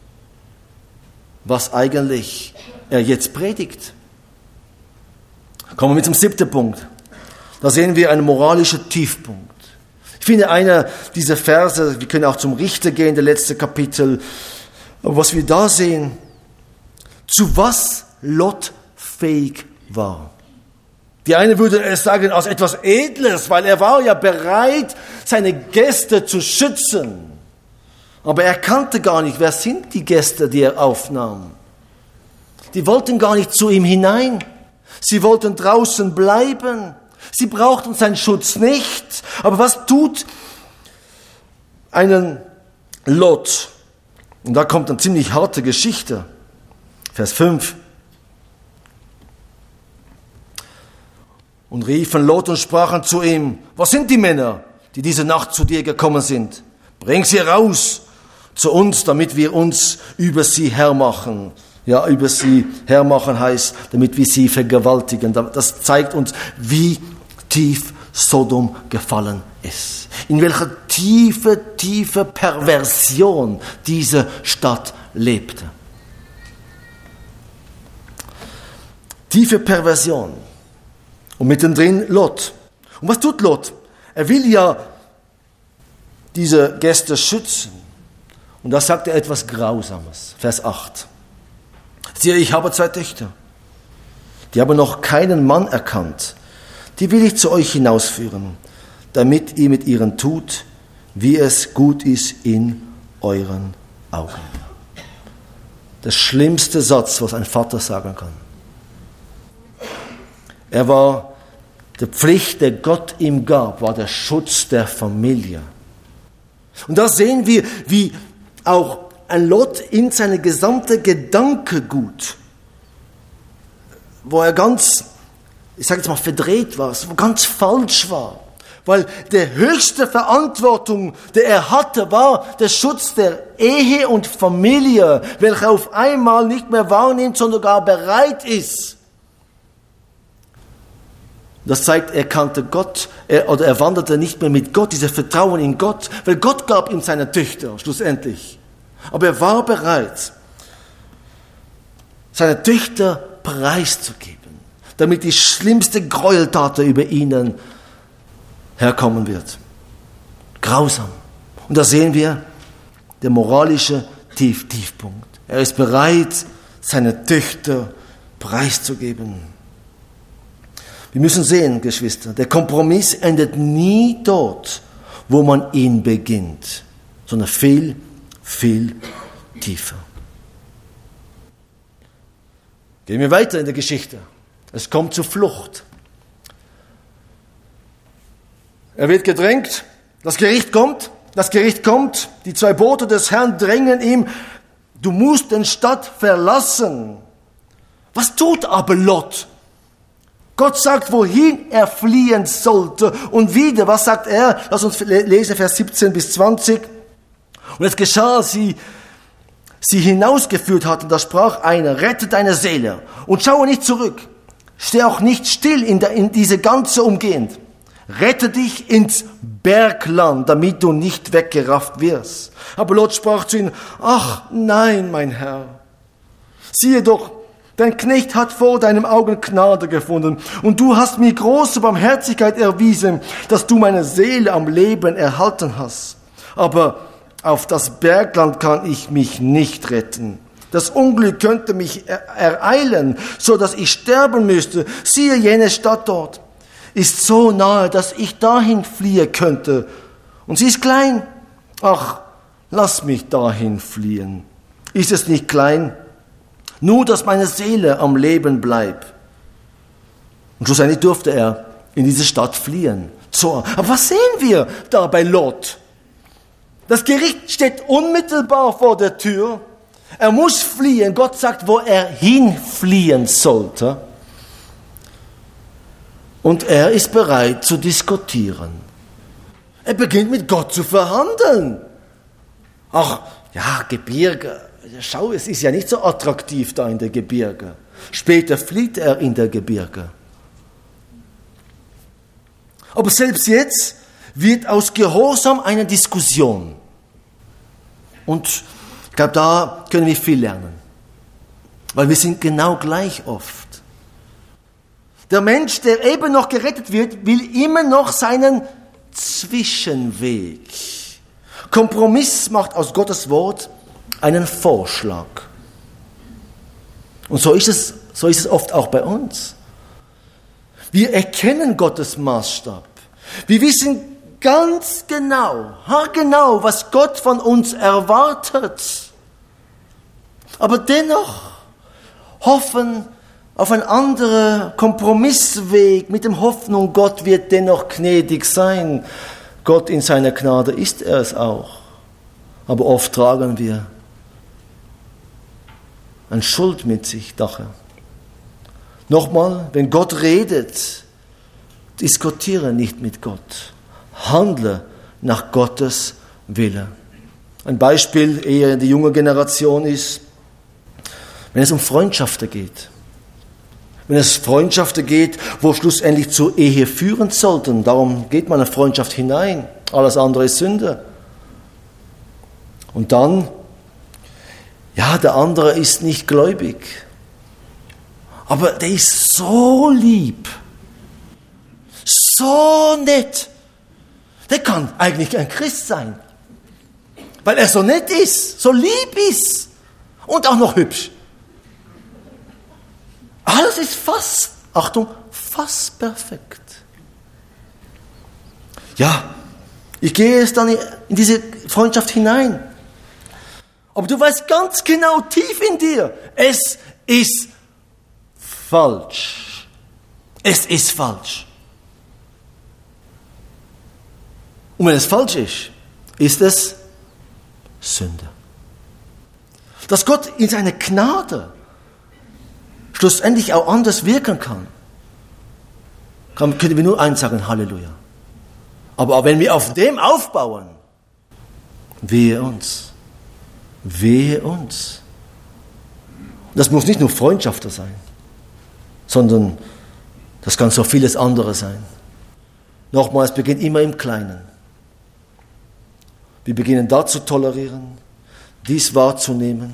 was eigentlich er jetzt predigt. Kommen wir zum siebten Punkt. Da sehen wir einen moralischen Tiefpunkt. Ich finde, einer dieser Verse, wir können auch zum Richter gehen, der letzte Kapitel, aber was wir da sehen, zu was Lot fähig war. Die eine würde es sagen als etwas Edles, weil er war ja bereit, seine Gäste zu schützen. Aber er kannte gar nicht, wer sind die Gäste, die er aufnahm. Die wollten gar nicht zu ihm hinein. Sie wollten draußen bleiben. Sie brauchten seinen Schutz nicht. Aber was tut einen Lot? Und da kommt eine ziemlich harte Geschichte. Vers fünf. Und riefen Lot und sprachen zu ihm, was sind die Männer, die diese Nacht zu dir gekommen sind? Bring sie raus zu uns, damit wir uns über sie hermachen. Ja, über sie hermachen heißt, damit wir sie vergewaltigen. Das zeigt uns, wie tief Sodom gefallen ist. In welcher tiefe, tiefe Perversion diese Stadt lebte. Tiefe Perversion. Und mittendrin Lot. Und was tut Lot? Er will ja diese Gäste schützen. Und da sagt er etwas Grausames. Vers acht. Siehe, ich habe zwei Töchter. Die haben noch keinen Mann erkannt. Die will ich zu euch hinausführen, damit ihr mit ihren tut, wie es gut ist in euren Augen. Der schlimmste Satz, was ein Vater sagen kann. Er war, die Pflicht, der Gott ihm gab, war der Schutz der Familie. Und da sehen wir, wie auch ein Lot in seine gesamte Gedankengut, wo er ganz, ich sage jetzt mal, verdreht war, wo ganz falsch war. Weil die höchste Verantwortung, die er hatte, war der Schutz der Ehe und Familie, welcher auf einmal nicht mehr wahrnimmt, sondern gar bereit ist. Das zeigt, er kannte Gott, er, oder er wanderte nicht mehr mit Gott, dieses Vertrauen in Gott, weil Gott gab ihm seine Töchter, schlussendlich. Aber er war bereit, seine Töchter preiszugeben, damit die schlimmste Gräueltat über ihnen herkommen wird. Grausam. Und da sehen wir der moralische Tief, Tiefpunkt. Er ist bereit, seine Töchter preiszugeben. Wir müssen sehen, Geschwister, der Kompromiss endet nie dort, wo man ihn beginnt, sondern viel, viel tiefer. Gehen wir weiter in der Geschichte. Es kommt zur Flucht. Er wird gedrängt, das Gericht kommt, das Gericht kommt, die zwei Bote des Herrn drängen ihm, du musst den Stadt verlassen. Was tut aber Lot? Gott sagt, wohin er fliehen sollte. Und wieder, was sagt er? Lass uns lesen, Vers siebzehn bis zwanzig. Und es geschah, als sie sie hinausgeführt hatten, da sprach einer, rette deine Seele und schaue nicht zurück. Steh auch nicht still in, der, in diese ganze Umgehend. Rette dich ins Bergland, damit du nicht weggerafft wirst. Aber Lot sprach zu ihnen, ach nein, mein Herr. Siehe doch, dein Knecht hat vor deinem Augen Gnade gefunden und du hast mir große Barmherzigkeit erwiesen, dass du meine Seele am Leben erhalten hast. Aber auf das Bergland kann ich mich nicht retten. Das Unglück könnte mich ereilen, so dass ich sterben müsste. Siehe, jene Stadt dort ist so nahe, dass ich dahin fliehen könnte. Und sie ist klein. Ach, lass mich dahin fliehen. Ist es nicht klein? Nur, dass meine Seele am Leben bleibt. Und schlussendlich durfte er in diese Stadt fliehen. So, aber was sehen wir da bei Lot? Das Gericht steht unmittelbar vor der Tür. Er muss fliehen. Gott sagt, wo er hinfliehen sollte. Und er ist bereit zu diskutieren. Er beginnt mit Gott zu verhandeln. Ach, ja, Gebirge. Schau, es ist ja nicht so attraktiv da in der Gebirge. Später flieht er in der Gebirge. Aber selbst jetzt wird aus Gehorsam eine Diskussion. Und ich glaube, da können wir viel lernen. Weil wir sind genau gleich oft. Der Mensch, der eben noch gerettet wird, will immer noch seinen Zwischenweg. Kompromiss macht aus Gottes Wort einen Vorschlag. Und so ist es, so ist es oft auch bei uns. Wir erkennen Gottes Maßstab. Wir wissen ganz genau, haargenau, was Gott von uns erwartet. Aber dennoch hoffen auf einen anderen Kompromissweg mit der Hoffnung, Gott wird dennoch gnädig sein. Gott in seiner Gnade ist er es auch. Aber oft tragen wir eine Schuld mit sich nachher. Nochmal, wenn Gott redet, diskutiere nicht mit Gott. Handle nach Gottes Wille. Ein Beispiel eher in der jungen Generation ist, wenn es um Freundschaften geht. Wenn es Freundschaften geht, wo schlussendlich zur Ehe führen sollten, darum geht man in eine Freundschaft hinein. Alles andere ist Sünde. Und dann, ja, der andere ist nicht gläubig, aber der ist so lieb, so nett. Der kann eigentlich ein Christ sein, weil er so nett ist, so lieb ist und auch noch hübsch. Alles ist fast, Achtung, fast perfekt. Ja, ich gehe jetzt dann in diese Freundschaft hinein. Aber du weißt ganz genau tief in dir, es ist falsch. Es ist falsch. Und wenn es falsch ist, ist es Sünde. Dass Gott in seiner Gnade schlussendlich auch anders wirken kann, kann können wir nur eins sagen, Halleluja. Aber wenn wir auf dem aufbauen, wehe uns. Wehe uns. Das muss nicht nur Freundschaft sein, sondern das kann so vieles andere sein. Nochmal, es beginnt immer im Kleinen. Wir beginnen da zu tolerieren, dies wahrzunehmen.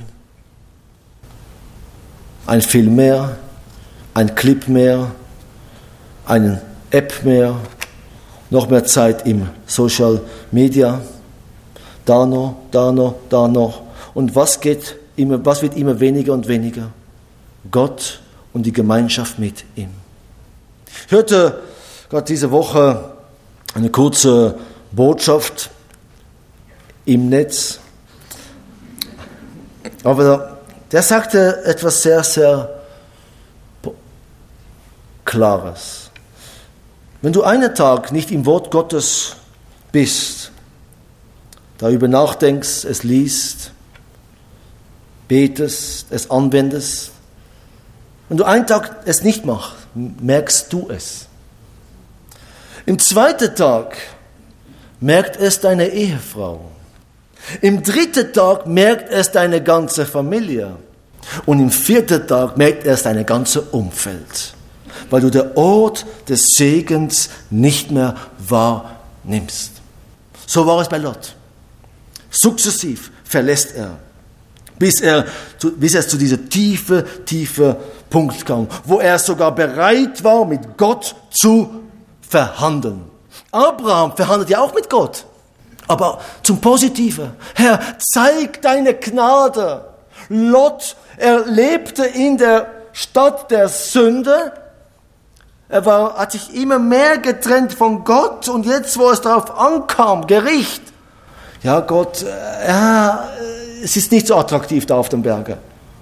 Ein Film mehr, ein Clip mehr, eine App mehr, noch mehr Zeit im Social Media, da noch, da noch, da noch. Und was geht immer, was wird immer weniger und weniger? Gott und die Gemeinschaft mit ihm. Ich hörte gerade diese Woche eine kurze Botschaft im Netz, aber der sagte etwas sehr, sehr Klares. Wenn du einen Tag nicht im Wort Gottes bist, darüber nachdenkst, es liest, betest, es anwendest, wenn du einen Tag es nicht machst, merkst du es. Im zweiten Tag merkt es deine Ehefrau. Im dritten Tag merkt es deine ganze Familie. Und im vierten Tag merkt es dein ganzes Umfeld. Weil du den Ort des Segens nicht mehr wahrnimmst. So war es bei Lot. Sukzessiv verlässt er, bis er bis er zu diesem tiefen, tiefen Punkt kam, wo er sogar bereit war, mit Gott zu verhandeln. Abraham verhandelt ja auch mit Gott. Aber zum Positiven. Herr, zeig deine Gnade. Lot, er lebte in der Stadt der Sünde. Er war, hat sich immer mehr getrennt von Gott. Und jetzt, wo es darauf ankam, Gericht. Ja, Gott, ja, es ist nicht so attraktiv da auf den Bergen.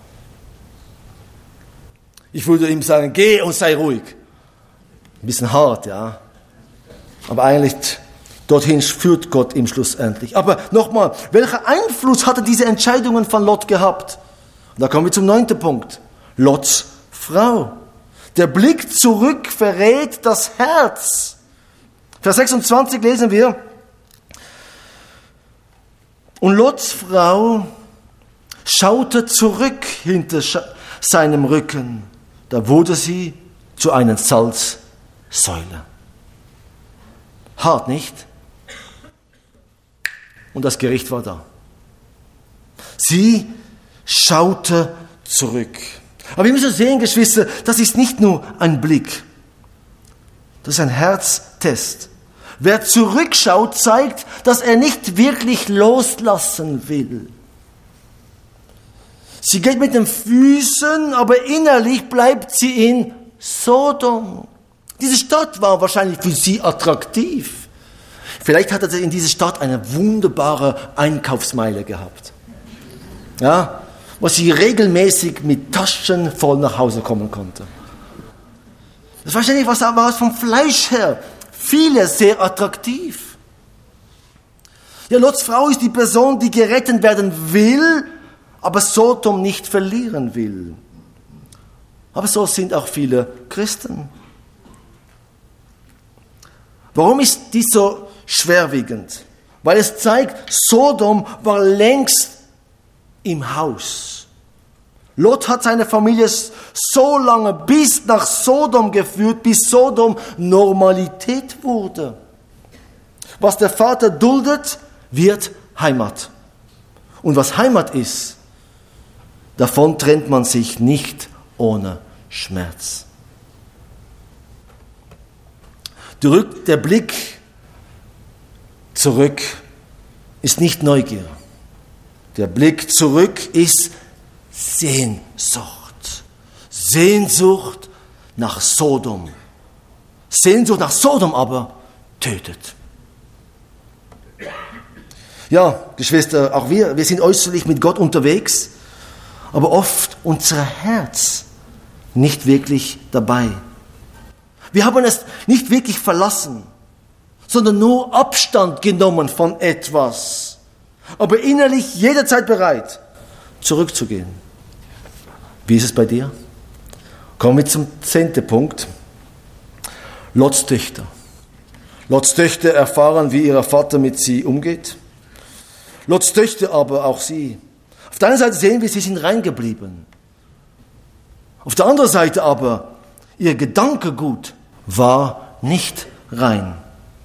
Ich würde ihm sagen, geh und sei ruhig. Ein bisschen hart, ja. Aber eigentlich... dorthin führt Gott ihm schlussendlich. Aber nochmal, welcher Einfluss hatte diese Entscheidungen von Lot gehabt? Und da kommen wir zum neunten Punkt. Lots Frau. Der Blick zurück verrät das Herz. Vers sechsundzwanzig lesen wir. Und Lots Frau schaute zurück hinter seinem Rücken. Da wurde sie zu einer Salzsäule. Hart, nicht? Und das Gericht war da. Sie schaute zurück. Aber wir müssen sehen, Geschwister, das ist nicht nur ein Blick. Das ist ein Herztest. Wer zurückschaut, zeigt, dass er nicht wirklich loslassen will. Sie geht mit den Füßen, aber innerlich bleibt sie in Sodom. Diese Stadt war wahrscheinlich für sie attraktiv. Vielleicht hatte sie in dieser Stadt eine wunderbare Einkaufsmeile gehabt. Ja, wo sie regelmäßig mit Taschen voll nach Hause kommen konnte. Das war wahrscheinlich was, was vom Fleisch her. Viele sehr attraktiv. Ja, Lots Frau ist die Person, die gerettet werden will, aber Sodom nicht verlieren will. Aber so sind auch viele Christen. Warum ist dies so schwerwiegend? Weil es zeigt, Sodom war längst im Haus. Lot hat seine Familie so lange bis nach Sodom geführt, bis Sodom Normalität wurde. Was der Vater duldet, wird Heimat. Und was Heimat ist, davon trennt man sich nicht ohne Schmerz. Der Blick zurück ist nicht Neugier. Der Blick zurück ist Sehnsucht. Sehnsucht nach Sodom. Sehnsucht nach Sodom aber tötet. Ja, Geschwister, auch wir, wir sind äußerlich mit Gott unterwegs, aber oft unser Herz nicht wirklich dabei. Wir haben es nicht wirklich verlassen, sondern nur Abstand genommen von etwas, aber innerlich jederzeit bereit, zurückzugehen. Wie ist es bei dir? Kommen wir zum zehnten Punkt. Lots Töchter. Lots Töchter erfahren, wie ihr Vater mit sie umgeht. Lots Töchter aber, auch sie. Auf der einen Seite sehen wir, sie sind rein geblieben. Auf der anderen Seite aber, ihr Gedankengut war nicht rein.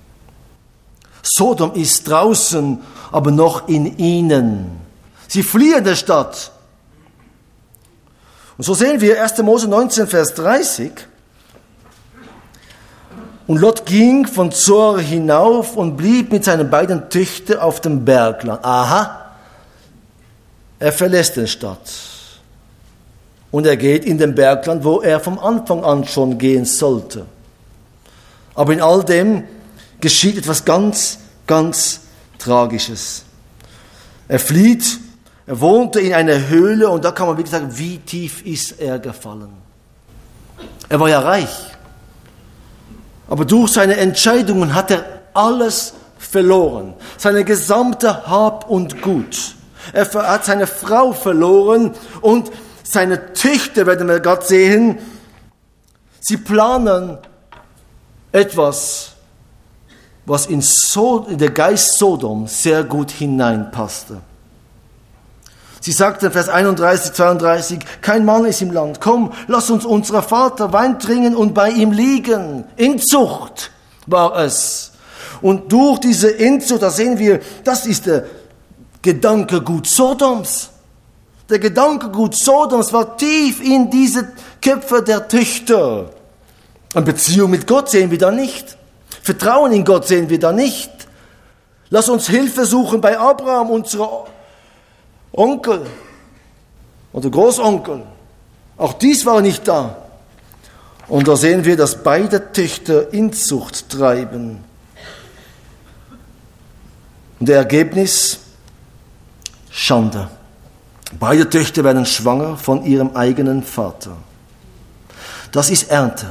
Sodom ist draußen, aber noch in ihnen. Sie fliehen der Stadt. Und so sehen wir erster Mose neunzehn, Vers dreißig. Und Lot ging von Zoar hinauf und blieb mit seinen beiden Töchtern auf dem Bergland. Aha, er verlässt die Stadt. Und er geht in den Bergland, wo er vom Anfang an schon gehen sollte. Aber in all dem geschieht etwas ganz, ganz Tragisches. Er flieht, er wohnte in einer Höhle und da kann man wirklich sagen, wie tief ist er gefallen. Er war ja reich. Aber durch seine Entscheidungen hat er alles verloren. Seine gesamte Hab und Gut. Er hat seine Frau verloren und seine Töchter, werden wir gerade sehen, sie planen etwas, was in, so, in der Geist Sodom sehr gut hineinpasste. Sie sagten in Vers einunddreißig, zweiunddreißig, kein Mann ist im Land. Komm, lass uns unserer Vater Wein trinken und bei ihm liegen. Inzucht war es. Und durch diese Inzucht, da sehen wir, das ist der Gedankengut Sodoms. Der Gedankengut Sodoms war tief in diese Köpfe der Töchter. Eine Beziehung mit Gott sehen wir da nicht. Vertrauen in Gott sehen wir da nicht. Lass uns Hilfe suchen bei Abraham, unserer Onkel oder Großonkel. Auch dies war nicht da. Und da sehen wir, dass beide Töchter Inzucht treiben. Und das Ergebnis? Schande. Beide Töchter werden schwanger von ihrem eigenen Vater. Das ist Ernte.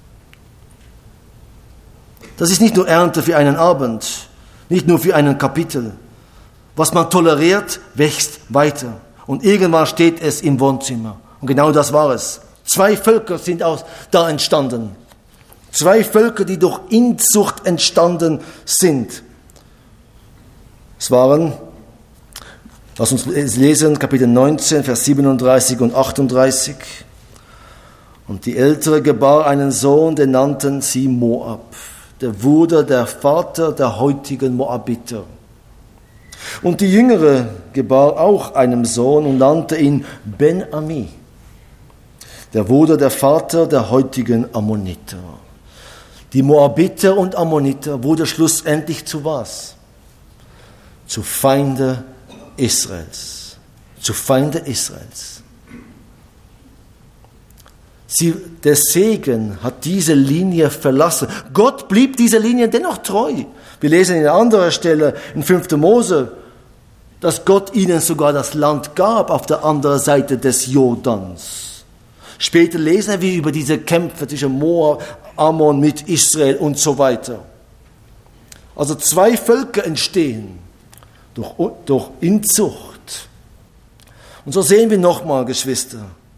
Das ist nicht nur Ernte für einen Abend, nicht nur für einen Kapitel. Was man toleriert, wächst weiter. Und irgendwann steht es im Wohnzimmer. Und genau das war es. Zwei Völker sind aus, da entstanden. Zwei Völker, die durch Inzucht entstanden sind. Es waren, lass uns lesen, Kapitel neunzehn, Vers siebenunddreißig und achtunddreißig. Und die Ältere gebar einen Sohn, den nannten sie Moab. Der wurde der Vater der heutigen Moabiter. Und die Jüngere gebar auch einen Sohn und nannte ihn Ben-Ami. Der wurde der Vater der heutigen Ammoniter. Die Moabiter und Ammoniter wurde schlussendlich zu was? Zu Feinde Israels. Zu Feinde Israels. Sie, der Segen hat diese Linie verlassen. Gott blieb dieser Linie dennoch treu. Wir lesen in einer anderen Stelle in fünfter Mose, dass Gott ihnen sogar das Land gab auf der anderen Seite des Jordans. Später lesen wir über diese Kämpfe zwischen Moab, Ammon mit Israel und so weiter. Also zwei Völker entstehen durch, durch Inzucht. Und so sehen wir nochmal, Geschwister,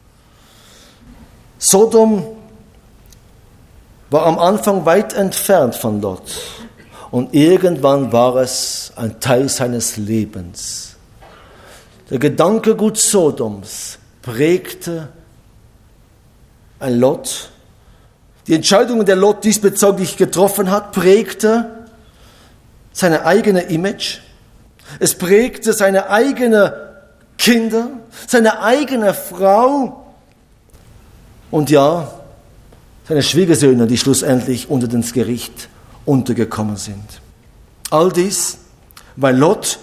Sodom war am Anfang weit entfernt von Lot. Und irgendwann war es ein Teil seines Lebens. Der Gedankengut Sodoms prägte ein Lot. Die Entscheidungen, der Lot diesbezüglich getroffen hat, prägte seine eigene Image. Es prägte seine eigene Kinder, seine eigene Frau und ja, seine Schwiegersöhne, die schlussendlich unter das Gericht untergekommen sind. All dies, weil Lot,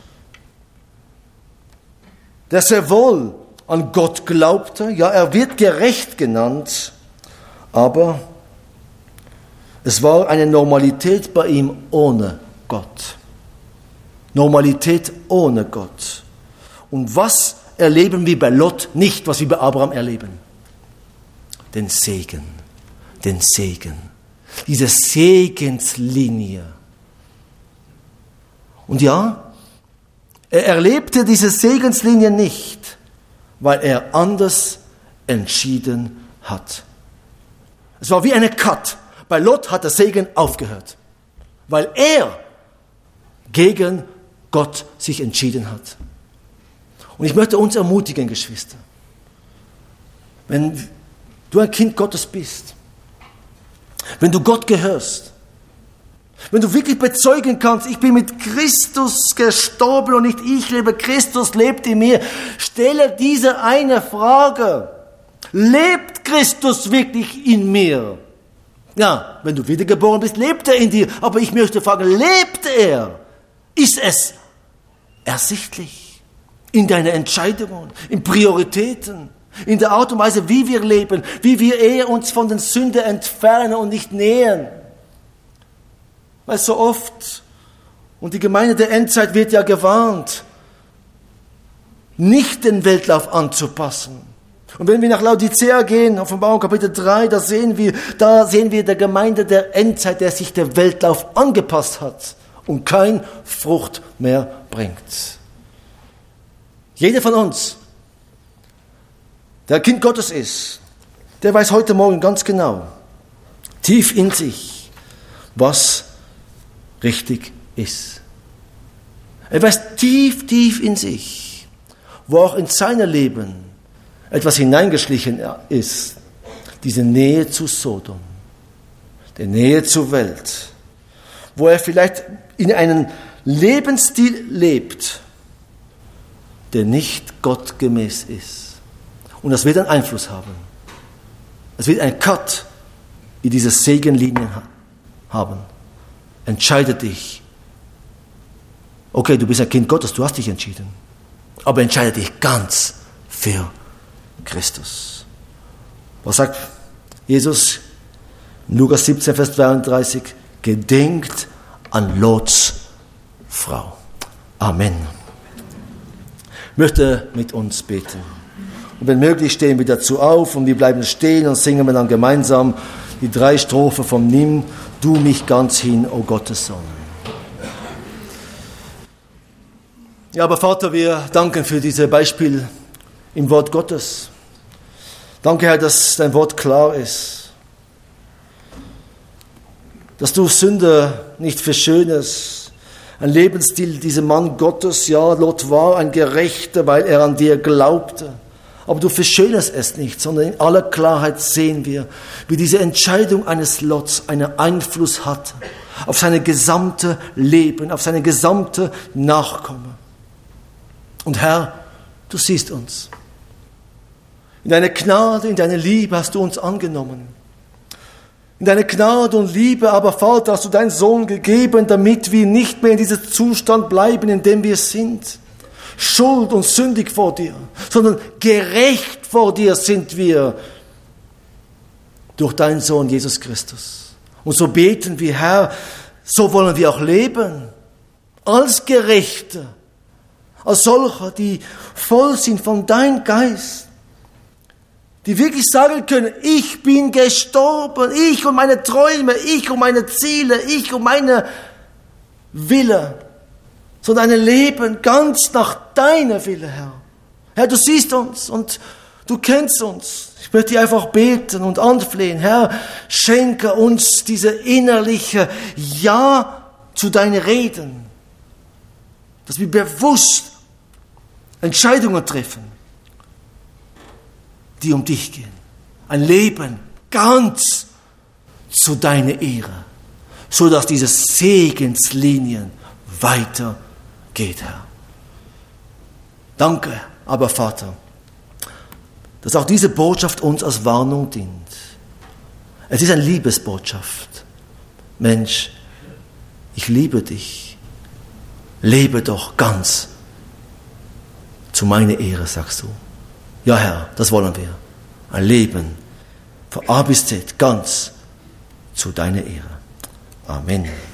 der sehr wohl an Gott glaubte, ja, er wird gerecht genannt, aber es war eine Normalität bei ihm ohne Gott. Normalität ohne Gott. Und was erleben wir bei Lot nicht, was wir bei Abraham erleben? Den Segen, den Segen, diese Segenslinie. Und ja, er erlebte diese Segenslinie nicht, weil er anders entschieden hat. Es war wie eine Cut. Bei Lot hat der Segen aufgehört, weil er gegen Gott sich entschieden hat. Und ich möchte uns ermutigen, Geschwister, wenn du ein Kind Gottes bist, wenn du Gott gehörst, wenn du wirklich bezeugen kannst, ich bin mit Christus gestorben und nicht ich lebe, Christus lebt in mir, stelle diese eine Frage: Lebt Christus wirklich in mir? Ja, wenn du wiedergeboren bist, lebt er in dir. Aber ich möchte fragen, lebt er? Ist es ersichtlich in deinen Entscheidungen, in Prioritäten, in der Art und Weise, wie wir leben, wie wir eher uns von den Sünden entfernen und nicht nähern? Weil so oft, und die Gemeinde der Endzeit wird ja gewarnt, nicht den Weltlauf anzupassen. Und wenn wir nach Laodicea gehen, Offenbarung Kapitel drei, da sehen wir, da sehen wir der Gemeinde der Endzeit, der sich der Weltlauf angepasst hat und kein Frucht mehr bringt. Jeder von uns, der Kind Gottes ist, der weiß heute Morgen ganz genau, tief in sich, was richtig ist. Er weiß tief, tief in sich, wo auch in seinem Leben etwas hineingeschlichen ist, diese Nähe zu Sodom, die Nähe zur Welt, wo er vielleicht in einem Lebensstil lebt, der nicht gottgemäß ist. Und das wird einen Einfluss haben. Es wird einen Cut in diese Segenlinien haben. Entscheide dich. Okay, du bist ein Kind Gottes, du hast dich entschieden. Aber entscheide dich ganz für Christus. Was sagt Jesus? Lukas siebzehn, Vers zweiunddreißig. Gedenkt an Lots Frau. Amen. Ich möchte mit uns beten. Und wenn möglich stehen wir dazu auf und wir bleiben stehen und singen wir dann gemeinsam die drei Strophen vom Nimm du mich ganz hin, o Gottes Sohn. Ja, aber Vater, wir danken für dieses Beispiel im Wort Gottes. Danke, Herr, dass dein Wort klar ist. Dass du Sünde nicht für Schönes, ein Lebensstil, dieser Mann Gottes, ja, Lot war ein Gerechter, weil er an dir glaubte. Aber du verschönerst es nicht, sondern in aller Klarheit sehen wir, wie diese Entscheidung eines Lots einen Einfluss hatte auf seine gesamte Leben, auf seine gesamte Nachkommen. Und Herr, du siehst uns. In deiner Gnade, in deiner Liebe hast du uns angenommen. In deiner Gnade und Liebe, aber Vater, hast du deinen Sohn gegeben, damit wir nicht mehr in diesem Zustand bleiben, in dem wir sind. Schuld und sündig vor dir, sondern gerecht vor dir sind wir durch deinen Sohn Jesus Christus. Und so beten wir, Herr, so wollen wir auch leben, als Gerechte, als solche, die voll sind von deinem Geist, die wirklich sagen können, ich bin gestorben, ich und meine Träume, ich und meine Ziele, ich und meine Wille, sondern ein Leben ganz nach deiner Wille, Herr. Herr, du siehst uns und du kennst uns. Ich möchte dir einfach beten und anflehen. Herr, schenke uns diese innerliche Ja zu deinen Reden, dass wir bewusst Entscheidungen treffen die um dich gehen. Ein Leben ganz zu deiner Ehre, so dass diese Segenslinien weitergeht, Herr. Danke, aber Vater, dass auch diese Botschaft uns als Warnung dient. Es ist eine Liebesbotschaft. Mensch, ich liebe dich. Lebe doch ganz zu meiner Ehre, sagst du. Ja, Herr, das wollen wir. Ein Leben von A bis Z ganz zu deiner Ehre. Amen.